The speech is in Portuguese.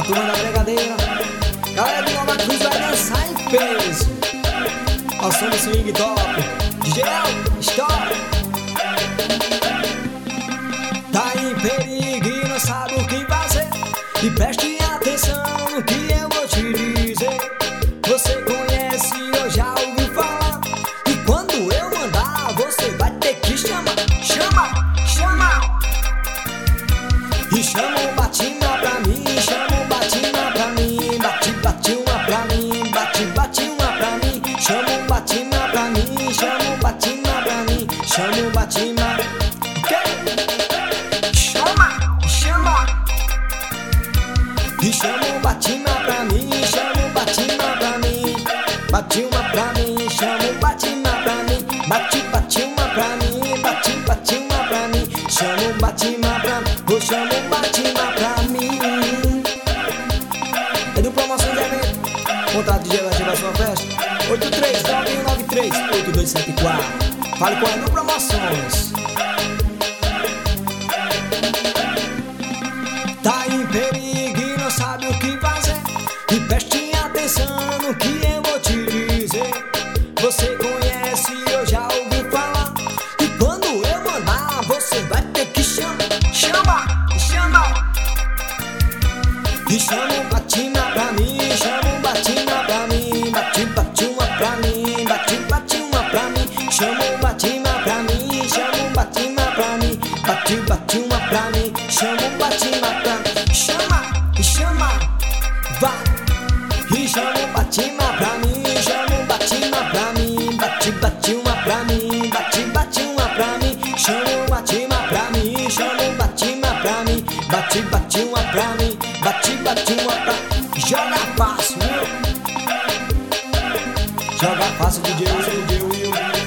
turma da Brigadeira. Galera de Nova Cruz vai dançar em peso ao som do swing top. DJ Stop. Tá em perigo e não sabe o que fazer. E preste atenção no que eu vou te dizer. Você conhece ou já ouviu falar? E quando eu mandar, você vai ter que chamar. Chama, chama. E chama o Batima pra mim, chama o Batima pra mim. Bate, bate uma pra mim, bate, bate uma pra mim. Chama o Batima pra mim, chama o Batima pra mim. Chama o Batima, ok? Chama, chama. E chama o Batima pra mim, chama o Batima pra mim. Bate uma pra mim, chama o Batima pra mim. Bate, bate uma pra mim, bate, bate uma pra mim. Chama o Batima pra mim, vou chamar o Batima pra mim. É do Promoções Evento, contrato de ativar sua festa 8391938274. Fale com a Edu Promoções. Tá em perigo e não sabe o que fazer. E preste atenção no que eu vou te dizer. Você conhece ou já ouviu falar? E quando eu mandar, você vai ter que chamar. Chama, chama. E chama o Batima pra mim, chama o Batima pra mim. Bate, bate uma pra mim, bate, bate uma pra mim. Chama o Batima pra mim, chama o Batima pra mim. Bate, bate uma pra mim, chama o Batima pra mim. Chama, chama, vai. E chama o Batima pra mim, chama o Batima pra mim. Bate, bate uma pra mim, bate, bate uma pra mim. Chama o Batima pra mim, chama o Batima pra mim. Bate, bate uma pra mim, bate, bate uma pra mim. Joga fácil, viu? Joga fácil, DJ Will.